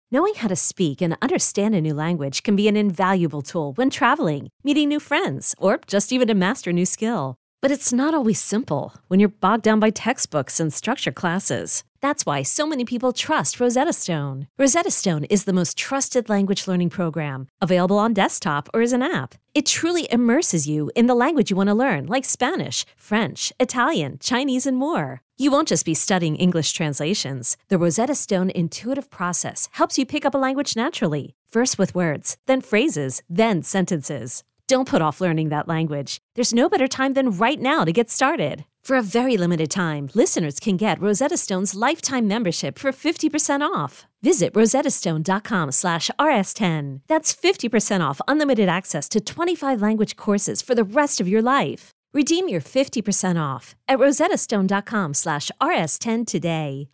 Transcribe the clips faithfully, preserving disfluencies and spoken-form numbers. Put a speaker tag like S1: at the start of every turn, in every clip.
S1: Knowing how to speak and understand a new language can be an invaluable tool when traveling, meeting new friends, or just even to master a new skill. But it's not always simple when you're bogged down by textbooks and structured classes. That's why so many people trust Rosetta Stone. Rosetta Stone is the most trusted language learning program, available on desktop or as an app. It truly immerses you in the language you want to learn, like Spanish, French, Italian, Chinese, and more. You won't just be studying English translations. The Rosetta Stone intuitive process helps you pick up a language naturally, first with words, then phrases, then sentences. Don't put off learning that language. There's no better time than right now to get started. For a very limited time, listeners can get Rosetta Stone's lifetime membership for fifty percent off. Visit rosettastone.com slash rs10. That's fifty percent off unlimited access to twenty-five language courses for the rest of your life. Redeem your fifty percent off at rosettastone.com slash rs10 today.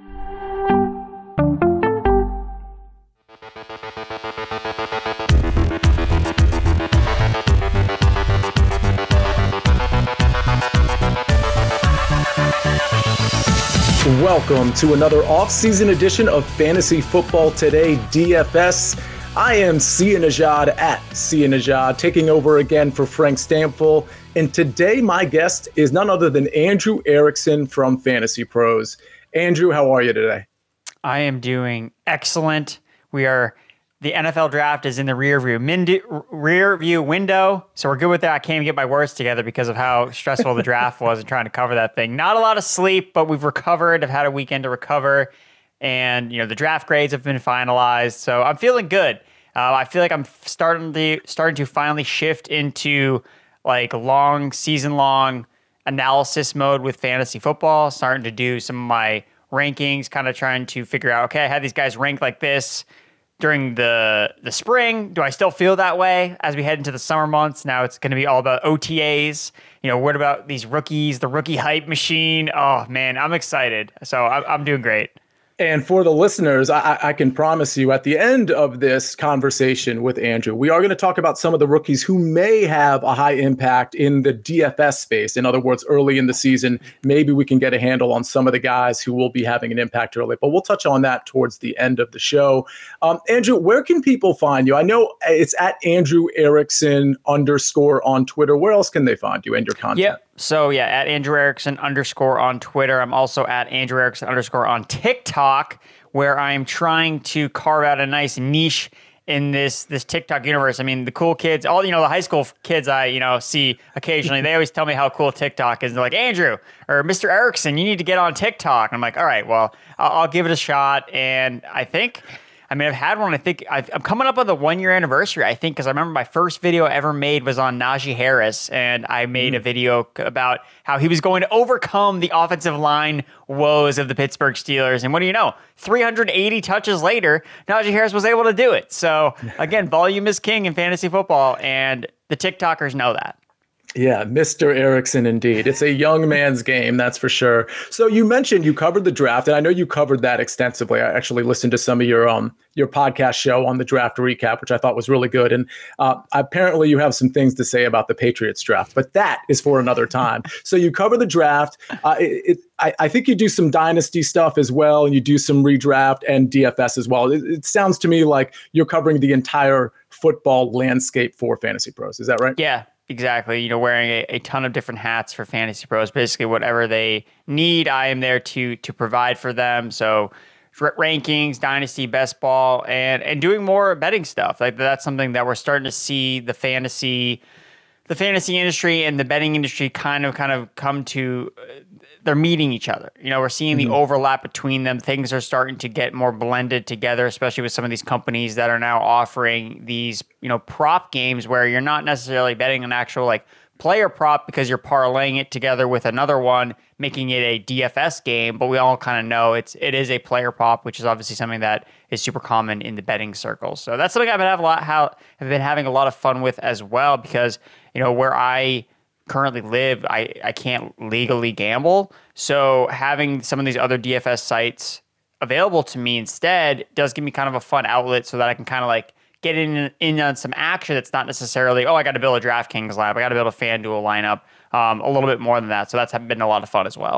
S2: Welcome to another off-season edition of Fantasy Football Today D F S. I am Sia Nejad at Sia Nejad, taking over again for Frank Stampfl. And today my guest is none other than Andrew Erickson from Fantasy Pros. Andrew, how are you today?
S3: I am doing excellent. We are the N F L draft is in the rear view mind- rear view window, so we're good with that. I can't even get my words together because of how stressful the draft was and trying to cover that thing. Not a lot of sleep, but we've recovered. I've had a weekend to recover, and you know the draft grades have been finalized, so I'm feeling good. Uh, I feel like I'm starting to starting to finally shift into like long season long analysis mode with fantasy football. Starting to do some of my rankings, kind of trying to figure out, okay, I had these guys ranked like this during the the spring. Do I still feel that way as we head into the summer months? Now it's going to be all about O T As. You know, what about these rookies, the rookie hype machine? Oh, man, I'm excited. So I'm, I'm doing great.
S2: And for the listeners, I, I can promise you at the end of this conversation with Andrew, we are going to talk about some of the rookies who may have a high impact in the D F S space. In other words, early in the season, maybe we can get a handle on some of the guys who will be having an impact early. But we'll touch on that towards the end of the show. Um, Andrew, where can people find you? I know it's at Andrew Erickson underscore on Twitter. Where else can they find you and your content?
S3: Yep. So yeah, at Andrew Erickson underscore on Twitter. I'm also at Andrew Erickson underscore on TikTok, where I'm trying to carve out a nice niche in this this TikTok universe. I mean, the cool kids, all, you know, the high school kids I, you know, see occasionally, they always tell me how cool TikTok is. They're like, Andrew or Mister Erickson, you need to get on TikTok. And I'm like, all right, well, I'll, I'll give it a shot. And I think, I mean, I've had one, I think, I've, I'm coming up on the one-year anniversary, I think, because I remember my first video I ever made was on Najee Harris, and I made mm. a video about how he was going to overcome the offensive line woes of the Pittsburgh Steelers. And what do you know? three hundred eighty touches later, Najee Harris was able to do it. So, again, volume is king in fantasy football, and the TikTokers know that.
S2: Yeah, Mister Erickson, indeed. It's a young man's game, that's for sure. So you mentioned you covered the draft, and I know you covered that extensively. I actually listened to some of your um your podcast show on the draft recap, which I thought was really good. And uh, apparently you have some things to say about the Patriots draft, but that is for another time. So you cover the draft. Uh, it, it, I, I think you do some dynasty stuff as well, and you do some redraft and D F S as well. It, it sounds to me like you're covering the entire football landscape for Fantasy Pros. Is that right?
S3: Yeah. Exactly. You know, wearing a, a ton of different hats for Fantasy Pros. Basically, whatever they need, I am there to to provide for them. So rankings, dynasty, best ball, and and doing more betting stuff. Like that's something that we're starting to see the fantasy the fantasy industry and the betting industry kind of kind of come to. Uh, they're meeting each other. You know, we're seeing mm-hmm. the overlap between them. Things are starting to get more blended together, especially with some of these companies that are now offering these, you know, prop games where you're not necessarily betting an actual like player prop because you're parlaying it together with another one, making it a D F S game. But we all kind of know it's it is a player prop, which is obviously something that is super common in the betting circles. So that's something I've been having a lot how have been having a lot of fun with as well, because you know where I currently live, I, I can't legally gamble. So having some of these other D F S sites available to me instead does give me kind of a fun outlet so that I can kind of like get in in on some action that's not necessarily, oh, I got to build a DraftKings lineup, I got to build a FanDuel lineup, um, a little bit more than that. So that's been a lot of fun as well.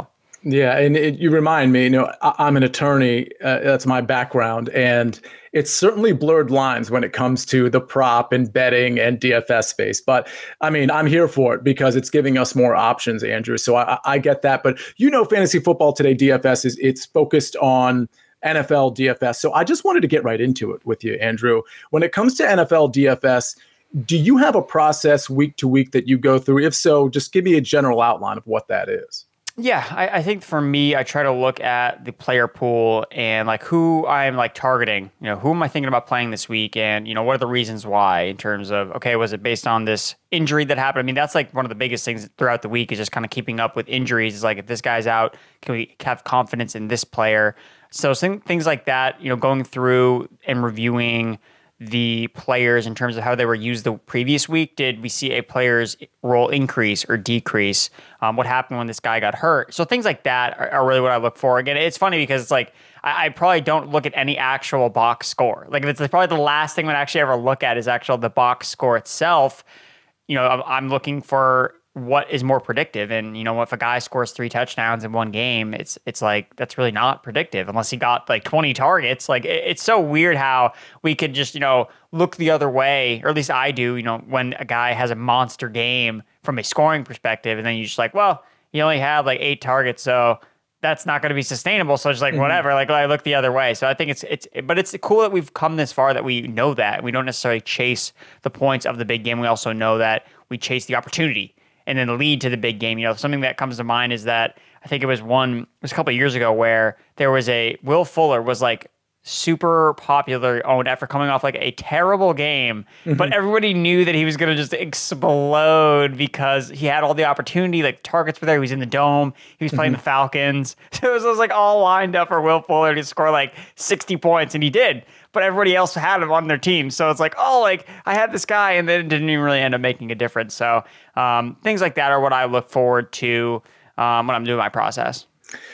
S2: Yeah, and it, you remind me, you know, I, I'm an attorney. Uh, that's my background, and it's certainly blurred lines when it comes to the prop and betting and D F S space. But I mean, I'm here for it because it's giving us more options, Andrew. So I, I get that. But you know, Fantasy Football Today D F S is it's focused on N F L D F S. So I just wanted to get right into it with you, Andrew. When it comes to N F L D F S, do you have a process week to week that you go through? If so, just give me a general outline of what that is.
S3: Yeah, I, I think for me, I try to look at the player pool and like who I'm like targeting. You know, who am I thinking about playing this week, and you know, what are the reasons why? In terms of, okay, was it based on this injury that happened? I mean, that's like one of the biggest things throughout the week is just kind of keeping up with injuries. Is like if this guy's out, can we have confidence in this player? So things like that. You know, going through and reviewing the players in terms of how they were used the previous week. Did we see a player's role increase or decrease? Um, what happened when this guy got hurt? So things like that are, are really what I look for. Again, it's funny because it's like, I, I probably don't look at any actual box score. Like it's probably the last thing I would actually ever look at is actual the box score itself. You know, I'm, I'm looking for what is more predictive. And, you know, if a guy scores three touchdowns in one game, it's it's like, that's really not predictive unless he got like twenty targets. Like it, it's so weird how we could just, you know, look the other way, or at least I do, you know, when a guy has a monster game from a scoring perspective, and then you just like, well, he only had like eight targets, so that's not going to be sustainable. So it's like, mm-hmm. whatever, like I look the other way. So I think it's, it's, but it's cool that we've come this far that we know that we don't necessarily chase the points of the big game. We also know that we chase the opportunity and then lead to the big game. You know, something that comes to mind is that I think it was one, it was a couple of years ago where there was a, Will Fuller was like super popular owned after coming off like a terrible game, mm-hmm. but everybody knew that he was going to just explode because he had all the opportunity, like targets were there, he was in the dome, he was playing mm-hmm. the Falcons. So it was, it was like all lined up for Will Fuller to score like sixty points, and he did. But everybody else had him on their team. So it's like, oh, like I had this guy, and then it didn't even really end up making a difference. So um, things like that are what I look forward to um, when I'm doing my process.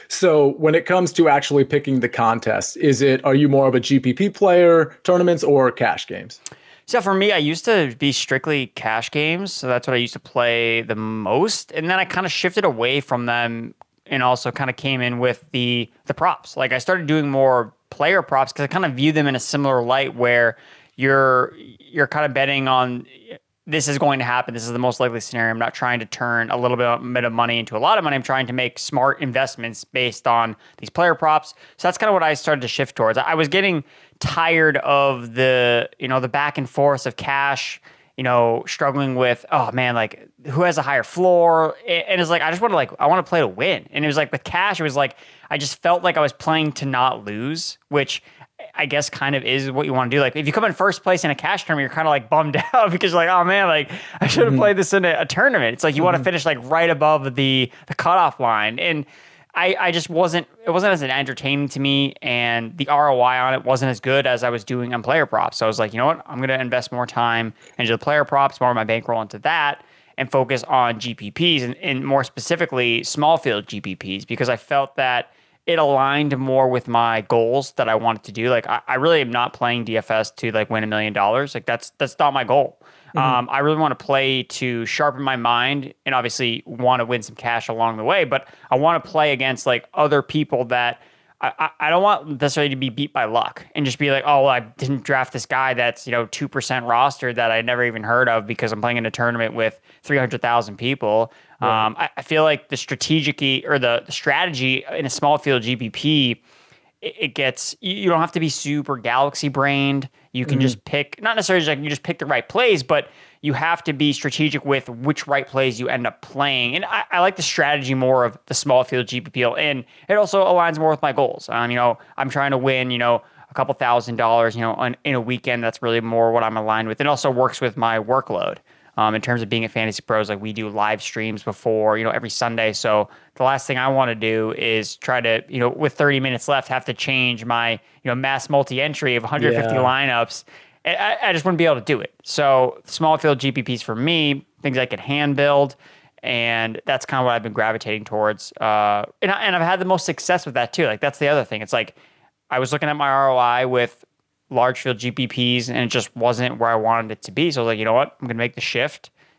S2: So when it comes to actually picking the contest, is it, are you more of a G P P player, tournaments, or cash games?
S3: So for me, I used to be strictly cash games. So that's what I used to play the most. And then I kind of shifted away from them and also kind of came in with the the props. Like I started doing more player props because I kind of view them in a similar light where you're you're kind of betting on this is going to happen. This is the most likely scenario. I'm not trying to turn a little bit of money into a lot of money. I'm trying to make smart investments based on these player props. So that's kind of what I started to shift towards. I was getting tired of the, you know, the back and forth of cash, you know, struggling with, oh man, like who has a higher floor? And it's like, I just want to like, I want to play to win. And it was like with cash, it was like, I just felt like I was playing to not lose, which I guess kind of is what you want to do. Like if you come in first place in a cash tournament, you're kind of like bummed out because you're like, oh man, like I should have mm-hmm. played this in a, a tournament. It's like you mm-hmm. want to finish like right above the the cutoff line. And I, I just wasn't, it wasn't as entertaining to me, and the R O I on it wasn't as good as I was doing on player props. So I was like, you know what, I'm going to invest more time into the player props, more of my bankroll into that, and focus on G P Ps and, and more specifically small field G P Ps, because I felt that it aligned more with my goals that I wanted to do. Like I, I really am not playing D F S to like win a million dollars. Like that's that's not my goal. Mm-hmm. Um, I really want to play to sharpen my mind and obviously want to win some cash along the way. But I want to play against like other people that I, I, I don't want necessarily to be beat by luck and just be like, oh, well, I didn't draft this guy that's, you know, two percent roster that I never even heard of because I'm playing in a tournament with three hundred thousand people. Right. Um, I, I feel like the strategic or the, the strategy in a small field G P P, it, it gets, you don't have to be super galaxy brained. You can mm-hmm. just pick, not necessarily like you just pick the right plays, but you have to be strategic with which right plays you end up playing. And I, I like the strategy more of the small field G P P, and it also aligns more with my goals. Um, you know, I'm trying to win, you know, a couple thousand dollars, you know, on, in a weekend. That's really more what I'm aligned with. It also works with my workload. Um, in terms of being at Fantasy Pros, like we do live streams before, you know, every Sunday. So the last thing I want to do is try to, you know, with thirty minutes left, have to change my, you know, mass multi-entry of one hundred fifty yeah. lineups. I, I just wouldn't be able to do it. So small field G P Ps for me, things I can hand build, and that's kind of what I've been gravitating towards. Uh, and, I, and I've had the most success with that too. Like that's the other thing. It's like I was looking at my R O I with large field G P Ps, and it just wasn't where I wanted it to be. So I was like, you know what? I'm going to make the shift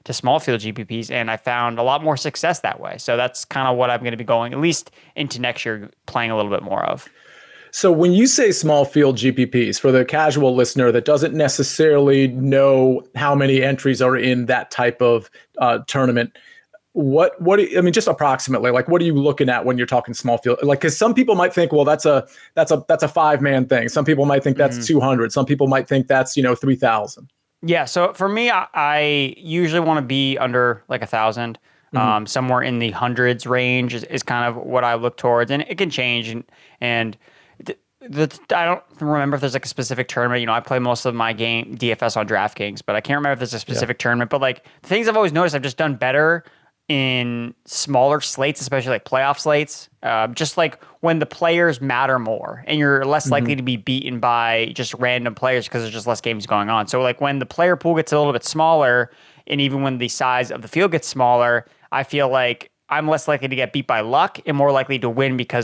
S3: to small field G P Ps, and I found a lot more success that way. So that's kind of what I'm going to be going, at least into next year, playing a little bit more of.
S2: So when you say small field G P Ps, for the casual listener that doesn't necessarily know how many entries are in that type of uh, tournament, what what do you, I mean, just approximately, like, what are you looking at when you're talking small field? Like, because some people might think, well, that's a that's a that's a five man thing. Some people might think that's mm-hmm. two hundred. Some people might think that's, you know, three thousand.
S3: Yeah. So for me, I, I usually want to be under like a thousand. Mm-hmm. Um, somewhere in the hundreds range is, is kind of what I look towards, and it can change. And and the, the, I don't remember if there's like a specific tournament. You know, I play most of my game D F S on DraftKings, but I can't remember if there's a specific yeah. tournament. But like the things I've always noticed, I've just done better in smaller slates, especially like playoff slates. Uh, just like when the players matter more, and you're less mm-hmm. likely to be beaten by just random players because there's just less games going on. So like when the player pool gets a little bit smaller, and even when the size of the field gets smaller, I feel like I'm less likely to get beat by luck and more likely to win because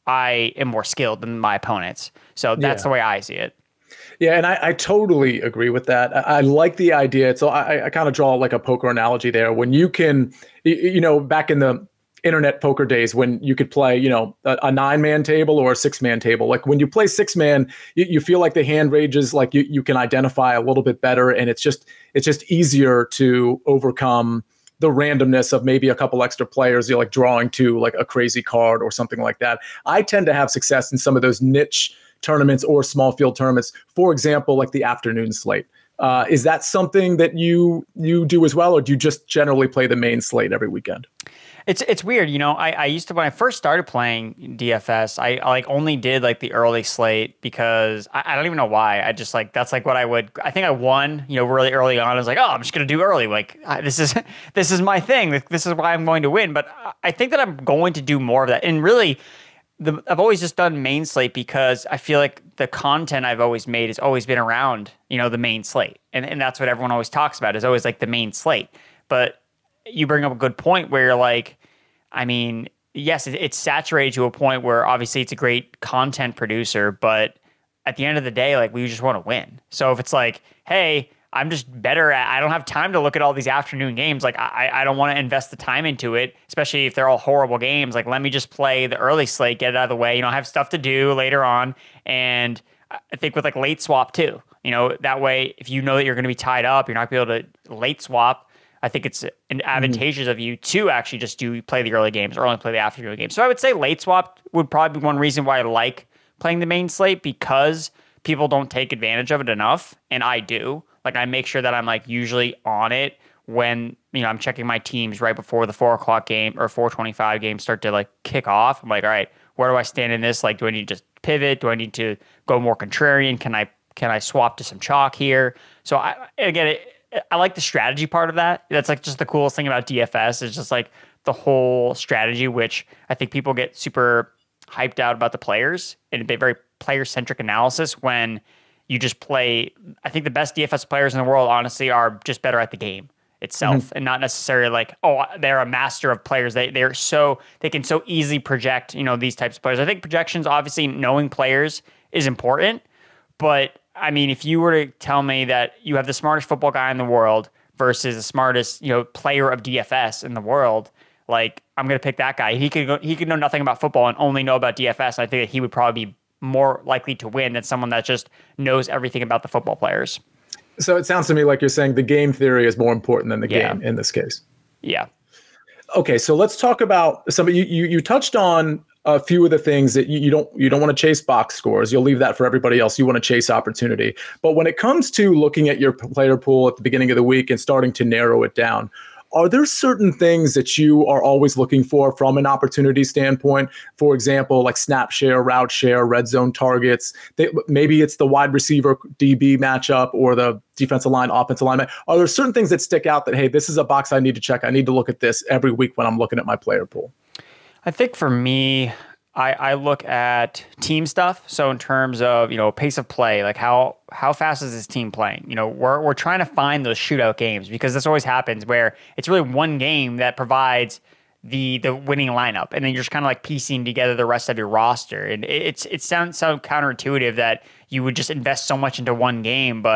S3: I am more skilled than my opponents. So that's yeah. the way I see it.
S2: Yeah, and I, I totally agree with that. I, I like the idea. So I, I kind of draw like a poker analogy there. When you can, you, you know, back in the internet poker days when you could play, you know, a, a nine-man table or a six-man table. Like when you play six-man, you, you feel like the hand ranges, like you, you can identify a little bit better, and it's just it's just easier to overcome the randomness of maybe a couple extra players, you're like drawing to like a crazy card or something like that. I tend to have success in some of those niche tournaments or small field tournaments. For example, like the afternoon slate. Uh, is that something that you you do as well, or do you just generally play the main slate every weekend?
S3: It's it's weird, you know. I, I used to, when I first started playing D F S, I, I like only did like the early slate because I, I don't even know why. I just like that's like what I would. I think I won, you know, really early on. I was like, oh, I'm just gonna do early. Like I, this is this is my thing. This is why I'm going to win. But I think that I'm going to do more of that. And really, the, I've always just done main slate because I feel like the content I've always made has always been around, you know, the main slate, and and that's what everyone always talks about is always like the main slate. But you bring up a good point where you're like, I mean, yes, it, it's saturated to a point where obviously it's a great content producer, but at the end of the day, like we just want to win. So if it's like, hey, I'm just better at, I don't have time to look at all these afternoon games. Like I, I don't want to invest the time into it, especially if they're all horrible games. Like let me just play the early slate, get it out of the way. You know, I have stuff to do later on. And I think with like late swap too, you know, that way, if you know that you're going to be tied up, you're not going to be able to late swap. I think it's an advantageous mm-hmm. of you to actually just do play the early games or only play the afternoon games. So I would say late swap would probably be one reason why I like playing the main slate, because people don't take advantage of it enough, and I do. Like I make sure that I'm like usually on it when, you know, I'm checking my teams right before the four o'clock game or four twenty-five game start to like kick off. I'm like, all right, where do I stand in this? Like, do I need to just pivot? Do I need to go more contrarian? Can I can I swap to some chalk here? So I again. It, I like the strategy part of that. That's like just the coolest thing about D F S is just like the whole strategy, which I think people get super hyped out about the players and a very player-centric analysis when you just play. I think the best D F S players in the world, honestly, are just better at the game itself mm-hmm. and not necessarily like, oh, they're a master of players. They, they're so, they can so easily project, you know, these types of players. I think projections, obviously knowing players is important, but I mean, if you were to tell me that you have the smartest football guy in the world versus the smartest, you know, player of D F S in the world, like I'm going to pick that guy. He could go, he could know nothing about football and only know about D F S. And I think that he would probably be more likely to win than someone that just knows everything about the football players.
S2: So it sounds to me like you're saying the game theory is more important than the
S3: yeah.
S2: game in this case.
S3: Yeah.
S2: Okay, so let's talk about some. You you, you touched on a few of the things that you, you don't you don't want to chase box scores. You'll leave that for everybody else. You want to chase opportunity. But when it comes to looking at your player pool at the beginning of the week and starting to narrow it down, are there certain things that you are always looking for from an opportunity standpoint? For example, like snap share, route share, red zone targets. They, maybe it's the wide receiver D B matchup or the defensive line, offensive line. Are there certain things that stick out that, hey, this is a box I need to check. I need to look at this every week when I'm looking at my player pool?
S3: I think for me, I, I look at team stuff. So in terms of, you know, pace of play, like how how fast is this team playing? You know, we're we're trying to find those shootout games because this always happens where it's really one game that provides the the winning lineup, and then you're just kind of like piecing together the rest of your roster. And it's it sounds so counterintuitive that you would just invest so much into one game, but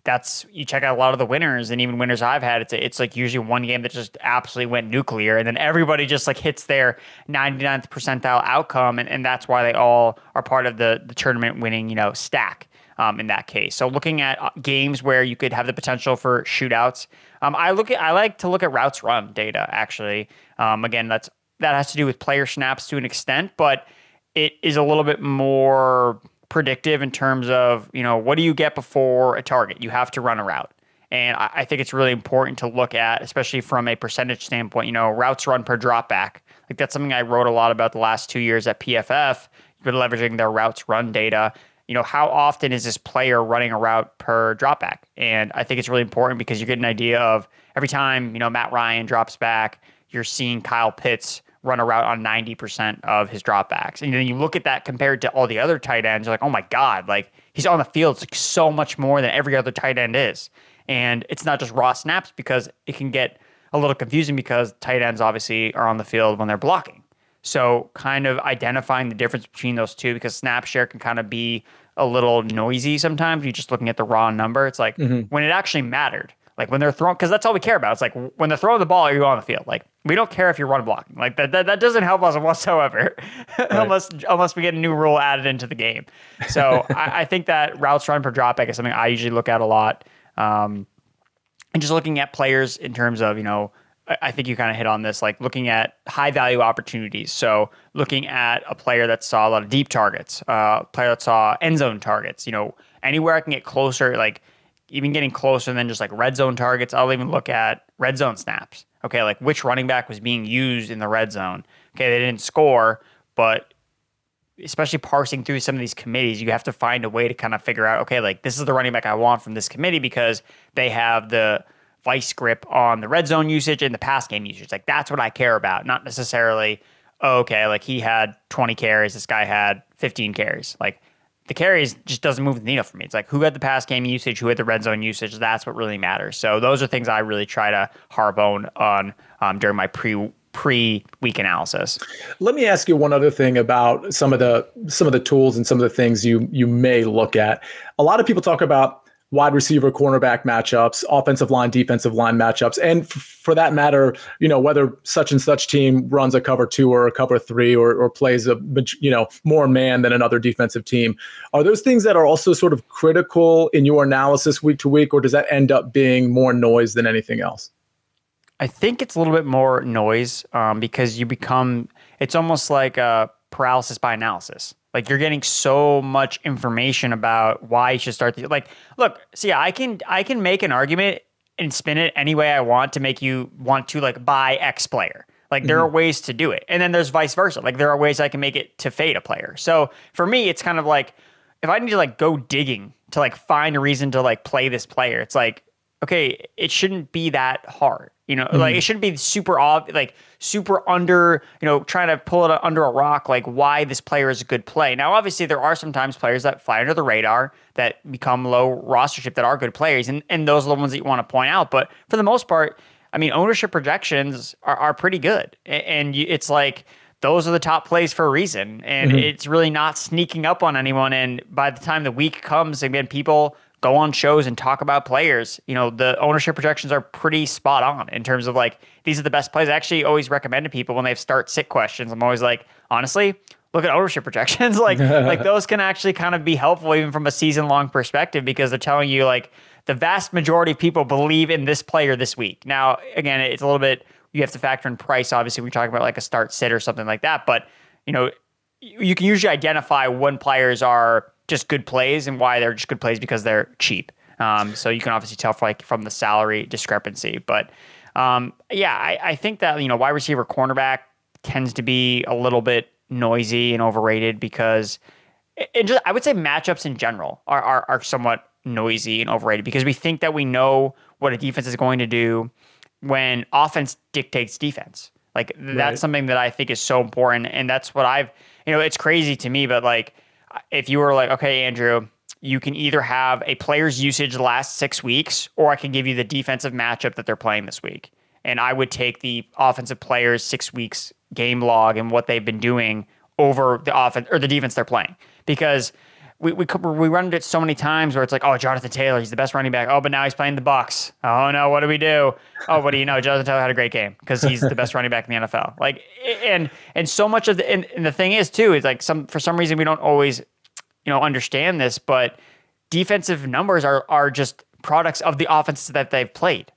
S3: that's, you check out a lot of the winners, and even winners I've had, it's it's like usually one game that just absolutely went nuclear, and then everybody just like hits their ninety-ninth percentile outcome, and, and that's why they all are part of the the tournament winning, you know, stack um, in that case. So looking at games where you could have the potential for shootouts, um, I look at I like to look at routes run data actually. Um, again, that's that has to do with player snaps to an extent, but it is a little bit more predictive in terms of, you know, what do you get before a target? You have to run a route. And I, I think it's really important to look at, especially from a percentage standpoint, you know, routes run per drop back. Like that's something I wrote a lot about the last two years at P F F. You've been leveraging their routes run data. You know, how often is this player running a route per drop back? And I think it's really important because you get an idea of every time, you know, Matt Ryan drops back, you're seeing Kyle Pitts run a route on ninety percent of his dropbacks. And then you look at that compared to all the other tight ends, you're like, oh my God, like he's on the field like so much more than every other tight end is. And it's not just raw snaps, because it can get a little confusing because tight ends obviously are on the field when they're blocking. So kind of identifying the difference between those two, because snap share can kind of be a little noisy sometimes. You're just looking at the raw number. It's like mm-hmm. when it actually mattered. Like when they're throwing, because that's all we care about. It's like when they're throwing the ball, are you on the field? Like we don't care if you're run blocking. Like that that, that doesn't help us whatsoever, right. unless unless we get a new rule added into the game. So I, I think that routes run per dropback is something I usually look at a lot, um, and just looking at players in terms of, you know, I, I think you kind of hit on this, like looking at high value opportunities. So looking at a player that saw a lot of deep targets, uh, a player that saw end zone targets. You know, anywhere I can get closer, like. Even getting closer than just like red zone targets, I'll even look at red zone snaps. Okay, like which running back was being used in the red zone. Okay, they didn't score, but especially parsing through some of these committees, you have to find a way to kind of figure out, okay, like this is the running back I want from this committee because they have the vice grip on the red zone usage and the pass game usage. Like that's what I care about, not necessarily, oh, okay, like he had twenty carries, this guy had fifteen carries. Like the carries just doesn't move the needle for me. It's like who had the pass game usage, who had the red zone usage. That's what really matters. So those are things I really try to harp on on um, during my pre pre week analysis.
S2: Let me ask you one other thing about some of the some of the tools and some of the things you you may look at. A lot of people talk about wide receiver, cornerback matchups, offensive line, defensive line matchups. And f- for that matter, you know, whether such and such team runs a cover two or a cover three or, or plays a, you know, more man than another defensive team. Are those things that are also sort of critical in your analysis week to week, or does that end up being more noise than anything else?
S3: I think it's a little bit more noise um, because you become, it's almost like a paralysis by analysis. Like you're getting so much information about why you should start the, like, look, see, I can, I can make an argument and spin it any way I want to make you want to like buy X player. Like there mm-hmm. are ways to do it. And then there's vice versa. Like there are ways I can make it to fade a player. So for me, it's kind of like, if I need to like go digging to like find a reason to like play this player, it's like, okay, it shouldn't be that hard. You know, mm-hmm. like it shouldn't be super obvious, like super under, you know, trying to pull it under a rock, like why this player is a good play. Now, obviously, there are sometimes players that fly under the radar that become low rostership that are good players, and, and those are the ones that you want to point out. But for the most part, I mean, ownership projections are, are pretty good. And you, it's like those are the top plays for a reason. And mm-hmm. it's really not sneaking up on anyone. And by the time the week comes, again, people go on shows and talk about players, you know, the ownership projections are pretty spot on in terms of like, these are the best plays. I actually always recommend to people when they start sit questions. I'm always like, honestly, look at ownership projections. like, like those can actually kind of be helpful even from a season long perspective, because they're telling you like the vast majority of people believe in this player this week. Now, again, it's a little bit, you have to factor in price. Obviously, we're talking about like a start sit or something like that, but you know, you can usually identify when players are just good plays and why they're just good plays because they're cheap. Um, so you can obviously tell for like from the salary discrepancy. But um, yeah, I, I think that, you know, wide receiver cornerback tends to be a little bit noisy and overrated because it just, I would say matchups in general are, are, are somewhat noisy and overrated because we think that we know what a defense is going to do when offense dictates defense. Like that's right. Something that I think is so important. And that's what I've, you know, it's crazy to me, but like, if you were like, okay, Andrew, you can either have a player's usage the last six weeks, or I can give you the defensive matchup that they're playing this week. And I would take the offensive players six weeks game log and what they've been doing over the offense or the defense they're playing. Because we we we run into it so many times where it's like, oh, Jonathan Taylor, he's the best running back. Oh, but now he's playing the Bucs. Oh no, what do we do? Oh, what do you know? Jonathan Taylor had a great game because he's the best running back in the N F L. Like, and and so much of the and, and the thing is too is like some for some reason we don't always, you know, understand this, but defensive numbers are are just products of the offenses that they've played.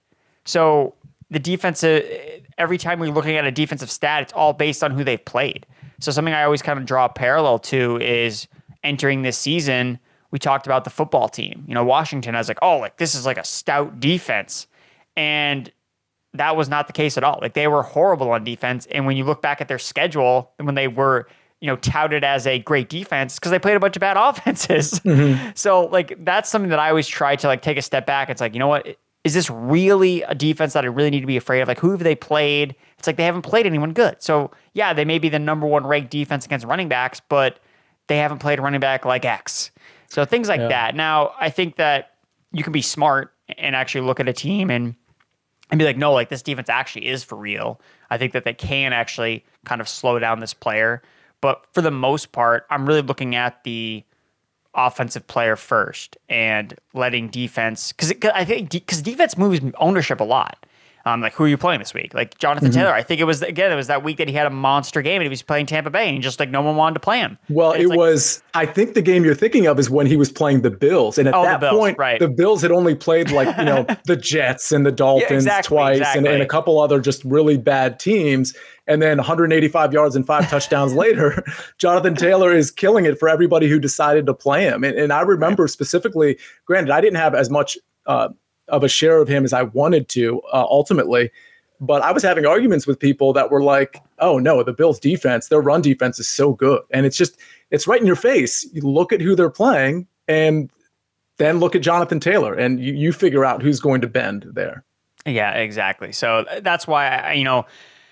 S3: So the defensive, every time we're looking at a defensive stat, it's all based on who they've played. So something I always kind of draw a parallel to is entering this season, we talked about the football team. You know, Washington, I was like, oh, like this is like a stout defense. And that was not the case at all. Like they were horrible on defense. And when you look back at their schedule and when they were, you know, touted as a great defense, because they played a bunch of bad offenses. Mm-hmm. So like, that's something that I always try to like take a step back. It's like, you know what, is this really a defense that I really need to be afraid of? Like who have they played? It's like, they haven't played anyone good. So yeah, they may be the number one ranked defense against running backs, but they haven't played a running back like X. So things like yeah. that. Now, I think that you can be smart and actually look at a team and and be like, no, like this defense actually is for real. I think that they can actually kind of slow down this player. But for the most part, I'm really looking at the offensive player first and letting defense, because I think because de- defense moves ownership a lot. Um, like, who are you playing this week? Like Jonathan mm-hmm. Taylor, I think it was, again, it was that week that he had a monster game and he was playing Tampa Bay and just like no one wanted to play him.
S2: Well, it
S3: like,
S2: was, I think the game you're thinking of is when he was playing the Bills. And at
S3: oh,
S2: that
S3: the Bills,
S2: point,
S3: right.
S2: the Bills had only played like, you know, the Jets and the Dolphins yeah, exactly, twice exactly. And, and a couple other just really bad teams. And then one hundred eighty-five yards and five touchdowns later, Jonathan Taylor is killing it for everybody who decided to play him. And, and I remember right. specifically, granted, I didn't have as much uh, of a share of him as I wanted to uh, ultimately. But I was having arguments with people that were like, oh, no, the Bills defense, their run defense is so good. And it's just, it's right in your face. You look at who they're playing and then look at Jonathan Taylor and you, you figure out who's going to bend there.
S3: Yeah, exactly. So that's why, I, you know,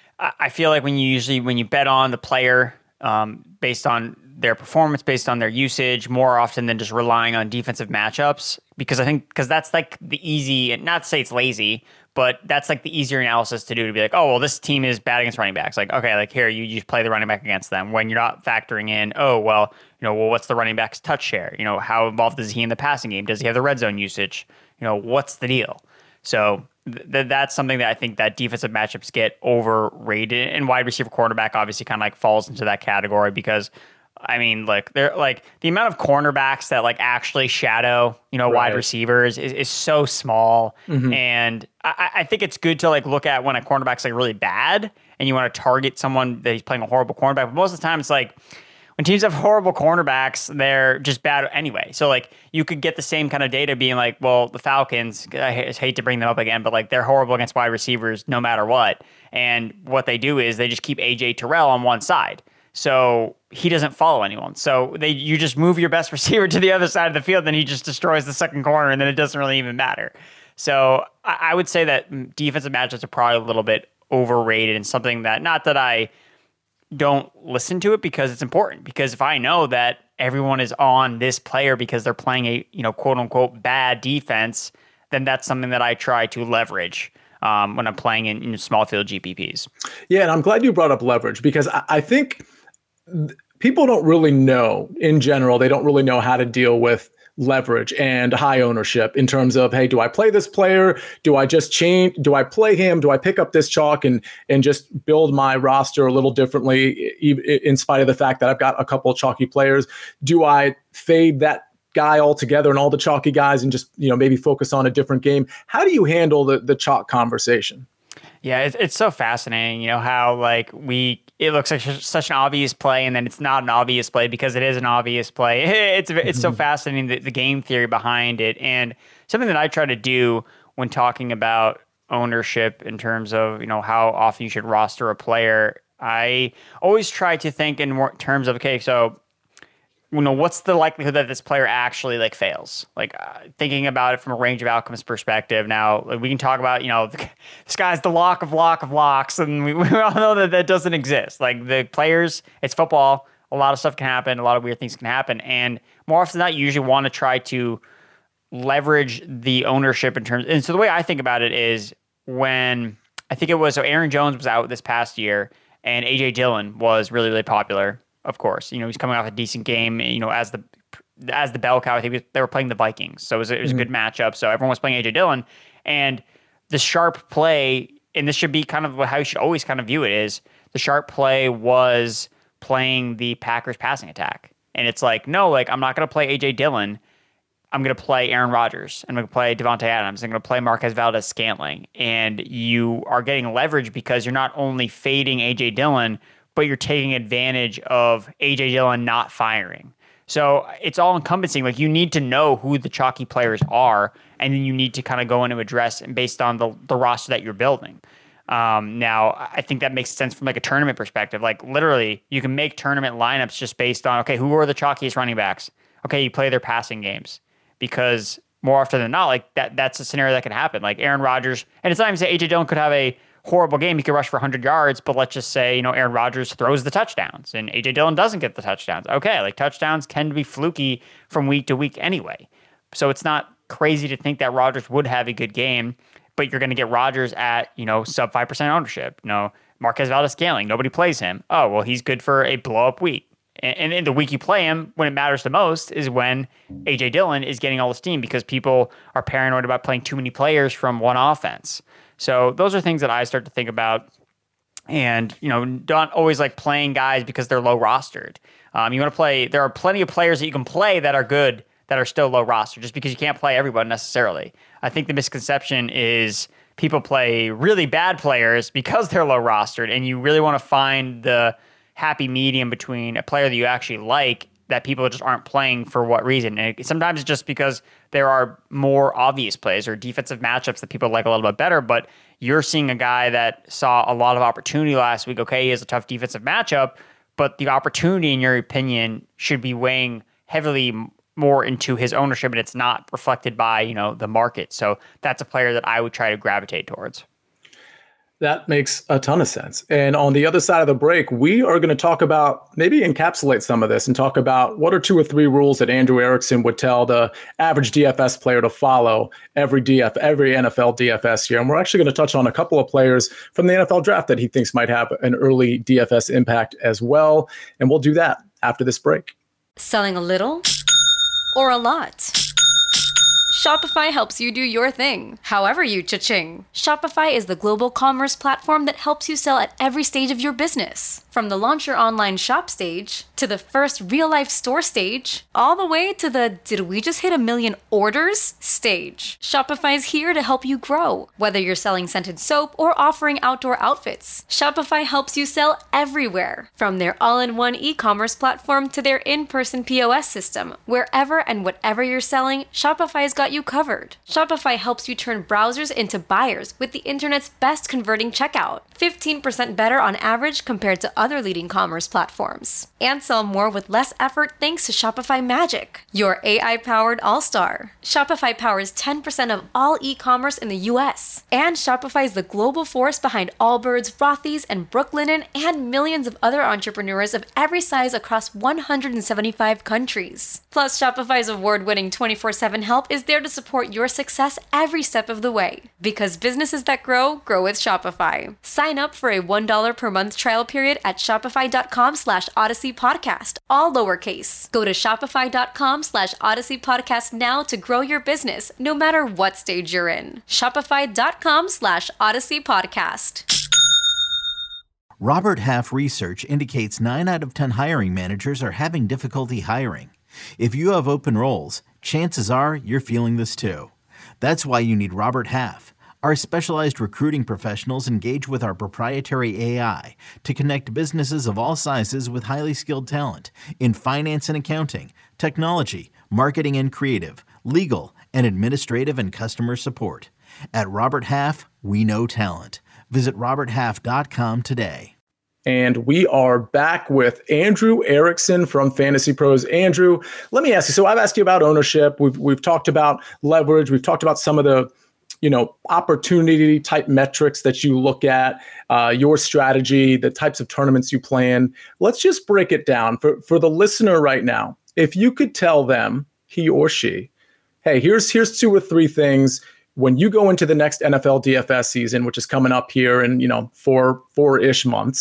S3: I feel like when you usually, when you bet on the player um, based on their performance, based on their usage, more often than just relying on defensive matchups, because I think, because that's like the easy, and not to say it's lazy, but that's like the easier analysis to do, to be like, oh, well, this team is bad against running backs. Like, okay, like here, you, you play the running back against them when you're not factoring in, oh, well, you know, well, what's the running back's touch share? You know, how involved is he in the passing game? Does he have the red zone usage? You know, what's the deal? So th- that's something that I think that defensive matchups get overrated, and wide receiver quarterback obviously kind of like falls into that category because, I mean, like they're like the amount of cornerbacks that like actually shadow, you know, right. wide receivers is, is so small. Mm-hmm. And I, I think it's good to like look at when a cornerback's like really bad and you want to target someone that he's playing a horrible cornerback. But most of the time it's like when teams have horrible cornerbacks, they're just bad anyway. So like you could get the same kind of data being like, well, the Falcons, I hate to bring them up again, but like they're horrible against wide receivers no matter what. And what they do is they just keep A J Terrell on one side. So he doesn't follow anyone. So they you just move your best receiver to the other side of the field, then he just destroys the second corner, and then it doesn't really even matter. So I, I would say that defensive matchups are probably a little bit overrated, and something that, not that I don't listen to it because it's important, because if I know that everyone is on this player because they're playing a, you know, quote unquote bad defense, then that's something that I try to leverage um, when I'm playing in, in small field G P Ps.
S2: Yeah, and I'm glad you brought up leverage, because I, I think people don't really know, in general, they don't really know how to deal with leverage and high ownership in terms of, hey, do I play this player? Do I just change? Do I play him? Do I pick up this chalk and and just build my roster a little differently, in spite of the fact that I've got a couple of chalky players? Do I fade that guy altogether and all the chalky guys and just, you know, maybe focus on a different game? How do you handle the the chalk conversation?
S3: Yeah, it's, it's so fascinating, you know, how like we, it looks like such an obvious play, and then it's not an obvious play because it is an obvious play. It's it's so fascinating, the, the game theory behind it. And something that I try to do when talking about ownership in terms of, you know, how often you should roster a player, I always try to think in more terms of, okay, so, you know, what's the likelihood that this player actually like fails? Like uh, thinking about it from a range of outcomes perspective. Now like, we can talk about, you know, the, this guy's the lock of lock of locks, and we, we all know that that doesn't exist. Like the players, it's football. A lot of stuff can happen. A lot of weird things can happen. And more often than not, you usually want to try to leverage the ownership in terms. And so the way I think about it is when I think it was, so Aaron Jones was out this past year and A J Dillon was really, really popular. Of course, you know, he's coming off a decent game, you know, as the as the bell cow. I think they were playing the Vikings, so it was, it was mm-hmm. a good matchup. So everyone was playing A J Dillon, and the sharp play, and this should be kind of how you should always kind of view it, is the sharp play was playing the Packers passing attack. And it's like, no, like I'm not going to play A J Dillon. I'm going to play Aaron Rodgers. I'm going to play Devontae Adams. I'm going to play Marquez Valdes-Scantling. And you are getting leverage because you're not only fading A J Dillon, but you're taking advantage of A J Dillon not firing. So it's all encompassing. Like you need to know who the chalky players are, and then you need to kind of go in and address and based on the, the roster that you're building. Um, now, I think that makes sense from like a tournament perspective. Like literally, you can make tournament lineups just based on, okay, who are the chalkiest running backs? Okay, you play their passing games. Because more often than not, like that that's a scenario that can happen. Like Aaron Rodgers, and it's not even to say A J Dillon could have a horrible game. He could rush for one hundred yards, but let's just say, you know, Aaron Rodgers throws the touchdowns and A J Dillon doesn't get the touchdowns. Okay, like touchdowns tend to be fluky from week to week anyway. So it's not crazy to think that Rodgers would have a good game, but you're going to get Rodgers at, you know, sub five percent ownership. You know, Marquez Valdes-Scantling, nobody plays him. Oh, well, he's good for a blow-up week. And in the week you play him, when it matters the most is when A J Dillon is getting all the steam because people are paranoid about playing too many players from one offense. So those are things that I start to think about. And, you know, don't always like playing guys because they're low rostered. Um, you want to play, there are plenty of players that you can play that are good, that are still low roster, just because you can't play everyone necessarily. I think the misconception is people play really bad players because they're low rostered, and you really want to find the happy medium between a player that you actually like that people just aren't playing for what reason. And sometimes it's just because there are more obvious plays or defensive matchups that people like a little bit better, but you're seeing a guy that saw a lot of opportunity last week. Okay, he has a tough defensive matchup, but the opportunity, in your opinion, should be weighing heavily more into his ownership, and it's not reflected by, you know, the market. So that's a player that I would try to gravitate towards.
S2: That makes a ton of sense. And on the other side of the break, we are going to talk about, maybe encapsulate some of this and talk about what are two or three rules that Andrew Erickson would tell the average D F S player to follow every D F, every N F L D F S year. And we're actually going to touch on a couple of players from the N F L draft that he thinks might have an early D F S impact as well. And we'll do that after this break.
S4: Selling a little or a lot? Shopify helps you do your thing, however you cha-ching. Shopify is the global commerce platform that helps you sell at every stage of your business. From the launch your online shop stage, to the first real-life store stage, all the way to the did we just hit a million orders stage. Shopify is here to help you grow. Whether you're selling scented soap or offering outdoor outfits, Shopify helps you sell everywhere. From their all-in-one e-commerce platform to their in-person P O S system, wherever and whatever you're selling, Shopify's got you covered. Shopify helps you turn browsers into buyers with the internet's best converting checkout. fifteen percent better on average compared to other leading commerce platforms. And sell more with less effort thanks to Shopify Magic, your A I-powered all-star. Shopify powers ten percent of all e-commerce in the U S. And Shopify is the global force behind Allbirds, Rothy's, and Brooklinen, and millions of other entrepreneurs of every size across one hundred seventy-five countries. Plus, Shopify's award-winning twenty-four seven help is there to support your success every step of the way. Because businesses that grow, grow with Shopify. Sign up for a one dollar per month trial period at shopify.com slash Odyssey Podcast, all lowercase. Go to shopify.com slash Odyssey Podcast now to grow your business, no matter what stage you're in. Shopify.com slash Odyssey Podcast.
S5: Robert Half research indicates nine out of ten hiring managers are having difficulty hiring. If you have open roles, chances are you're feeling this too. That's why you need Robert Half. Our specialized recruiting professionals engage with our proprietary A I to connect businesses of all sizes with highly skilled talent in finance and accounting, technology, marketing and creative, legal, and administrative and customer support. At Robert Half, we know talent. Visit robert half dot com today.
S2: And we are back with Andrew Erickson from Fantasy Pros. Andrew, let me ask you. So I've asked you about ownership. We've we've talked about leverage. We've talked about some of the, you know, opportunity type metrics that you look at, uh, your strategy, the types of tournaments you plan. Let's just break it down for for the listener right now. If you could tell them, he or she, hey, here's here's two or three things. When you go into the next N F L D F S season, which is coming up here in, you know, four, four-ish months,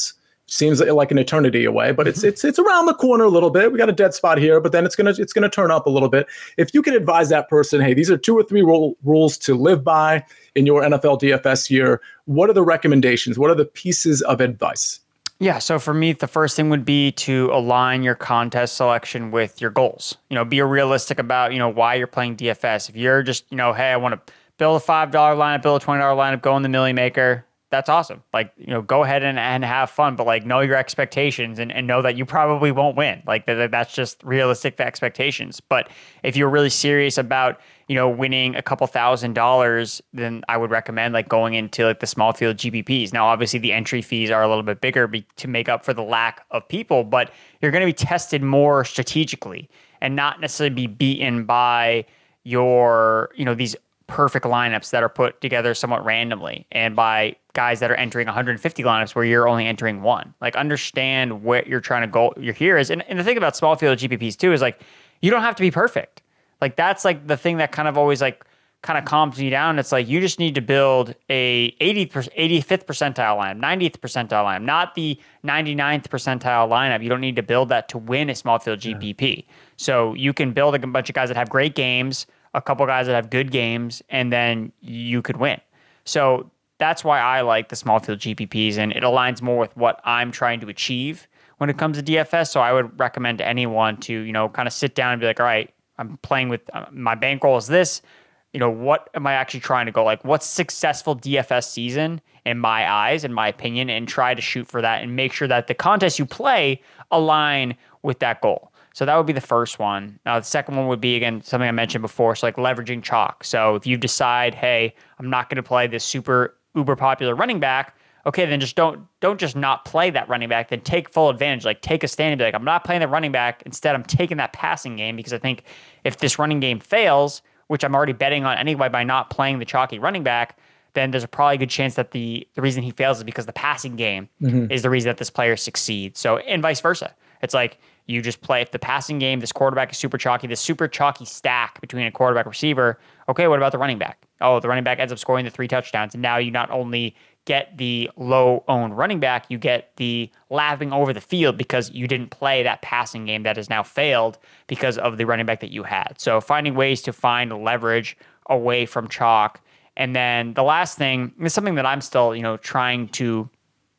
S2: seems like an eternity away, but it's it's it's around the corner a little bit. We got a dead spot here, but then it's gonna it's gonna turn up a little bit. If you could advise that person, hey, these are two or three rule, rules to live by in your N F L D F S year, what are the recommendations? What are the pieces of advice?
S3: Yeah, so for me, the first thing would be to align your contest selection with your goals. You know, be realistic about, you know, why you're playing D F S. If you're just, you know, hey, I want to build a five dollar lineup, build a twenty dollar lineup, go in the Millie Maker, that's awesome. Like, you know, go ahead and, and have fun, but like know your expectations and, and know that you probably won't win. Like that, that's just realistic expectations. But if you're really serious about, you know, winning a couple thousand dollars, then I would recommend like going into like the small field G P Ps. Now, obviously the entry fees are a little bit bigger be, to make up for the lack of people, but you're going to be tested more strategically and not necessarily be beaten by your, you know, these perfect lineups that are put together somewhat randomly and by guys that are entering one hundred fifty lineups where you're only entering one. Like understand what you're trying to go your here is. And, and the thing about small field G P Ps too is like you don't have to be perfect. Like that's like the thing that kind of always like kind of calms me down. It's like you just need to build a eighty-fifth percentile lineup, ninetieth percentile lineup, not the ninety-ninth percentile lineup. You don't need to build that to win a small field G P P. Yeah. So you can build a bunch of guys that have great games, a couple guys that have good games, and then you could win. So that's why I like the small field G P Ps, and it aligns more with what I'm trying to achieve when it comes to D F S. So I would recommend to anyone to, you know, kind of sit down and be like, all right, I'm playing with uh, my bankroll is this. You know, what am I actually trying to go? Like, what's successful D F S season in my eyes, in my opinion, and try to shoot for that and make sure that the contests you play align with that goal. So that would be the first one. Now, the second one would be, again, something I mentioned before, so like leveraging chalk. So if you decide, hey, I'm not going to play this super uber popular running back, okay, then just don't don't just not play that running back. Then take full advantage. Like take a stand and be like, I'm not playing the running back. Instead, I'm taking that passing game because I think if this running game fails, which I'm already betting on anyway by not playing the chalky running back, then there's a probably good chance that the, the reason he fails is because the passing game mm-hmm. is the reason that this player succeeds. So, and vice versa. It's like you just play, if the passing game, this quarterback is super chalky, this super chalky stack between a quarterback receiver, okay, what about the running back? Oh, the running back ends up scoring the three touchdowns. And now you not only get the low-owned running back, you get the lapping over the field because you didn't play that passing game that has now failed because of the running back that you had. So finding ways to find leverage away from chalk. And then the last thing is something that I'm still, you know, trying to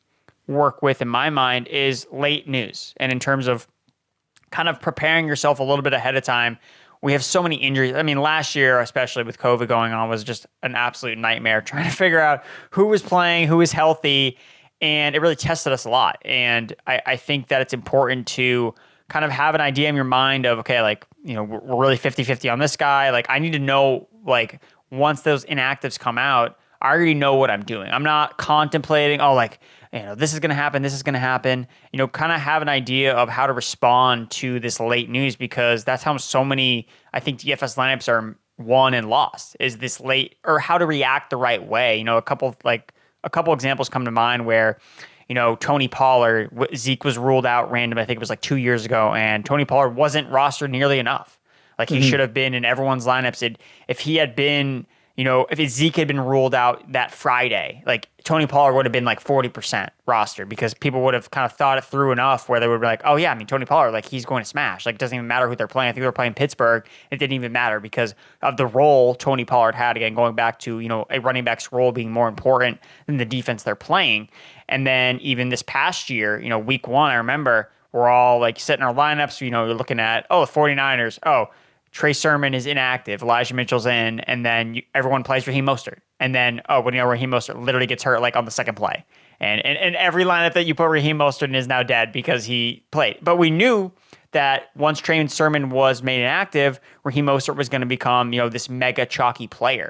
S3: work with in my mind is late news. And in terms of kind of preparing yourself a little bit ahead of time, we have so many injuries. I mean, last year, especially with COVID going on, was just an absolute nightmare trying to figure out who was playing, who was healthy, and it really tested us a lot. And I, I think that it's important to kind of have an idea in your mind of, okay, like, you know, we're, we're really fifty-fifty on this guy. Like, I need to know, like, once those inactives come out, I already know what I'm doing. I'm not contemplating, oh, like, you know, this is going to happen, this is going to happen. You know, kind of have an idea of how to respond to this late news because that's how so many, I think, D F S lineups are won and lost is this late, or how to react the right way. You know, a couple, like, a couple examples come to mind where, you know, Tony Pollard, Zeke was ruled out random, I think it was like two years ago, and Tony Pollard wasn't rostered nearly enough. Like, he mm-hmm. should have been in everyone's lineups. It, if he had been, you know, if Zeke had been ruled out that Friday, like Tony Pollard would have been like forty percent roster because people would have kind of thought it through enough where they would be like, oh yeah, I mean, Tony Pollard, like he's going to smash. Like it doesn't even matter who they're playing. I think they were playing Pittsburgh. It didn't even matter because of the role Tony Pollard had. Again, going back to, you know, a running back's role being more important than the defense they're playing. And then even this past year, you know, week one, I remember we're all like sitting our lineups, you know, you're looking at, oh, the 49ers, oh, Trey Sermon is inactive, Elijah Mitchell's in, and then you, everyone plays Raheem Mostert. And then, oh, when you know Raheem Mostert literally gets hurt like on the second play. And, and and every lineup that you put Raheem Mostert in is now dead because he played. But we knew that once Trey Sermon was made inactive, Raheem Mostert was going to become, you know, this mega chalky player.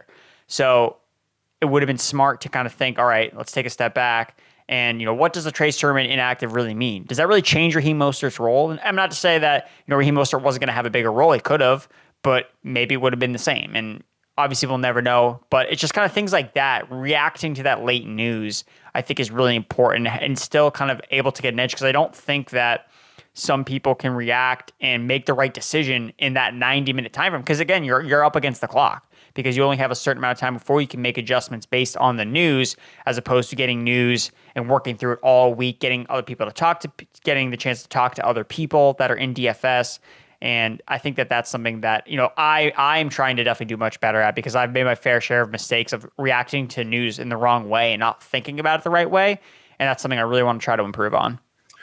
S3: So it would have been smart to kind of think, all right, let's take a step back. And, you know, what does the Trey Sermon inactive really mean? Does that really change Raheem Mostert's role? And I'm not to say that, you know, Raheem Mostert wasn't going to have a bigger role. He could have, but maybe it would have been the same. And obviously we'll never know, but it's just kind of things like that. Reacting to that late news, I think, is really important and still kind of able to get an edge because I don't think that some people can react and make the right decision in that ninety minute time frame. Because again, you're you're up against the clock. because you only have a certain amount of time before you can make adjustments based on the news, as opposed to getting news and working through it all week, getting other people to talk to, getting the chance to talk to other people that are in D F S. And I think that that's something that, you know, I, I'm trying to definitely do much better at, because I've made my fair share of mistakes of reacting to news in the wrong way and not thinking about it the right way. And that's something I really want to try to improve on.